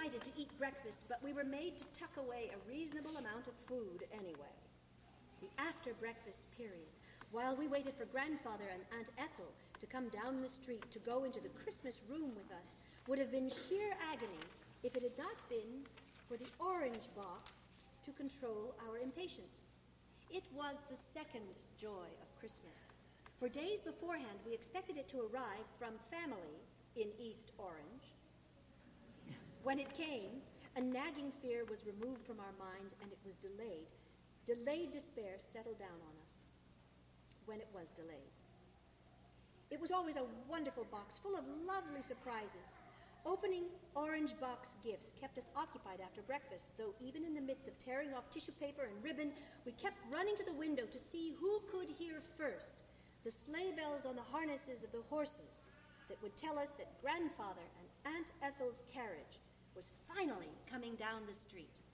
excited to eat breakfast, but we were made to tuck away a reasonable amount of food anyway. The after-breakfast period, while we waited for Grandfather and Aunt Ethel to come down the street to go into the Christmas room with us, would have been sheer agony if it had not been for the orange box to control our impatience. It was the second joy of Christmas. For days beforehand, we expected it to arrive from family in East Orange. When it came, a nagging fear was removed from our minds, and it was delayed. Delayed despair settled down on us when it was delayed. It was always a wonderful box full of lovely surprises. Opening orange box gifts kept us occupied after breakfast, though even in the midst of tearing off tissue paper and ribbon, we kept running to the window to see who could hear first the sleigh bells on the harnesses of the horses that would tell us that Grandfather and Aunt Ethel's carriage was finally coming down the street.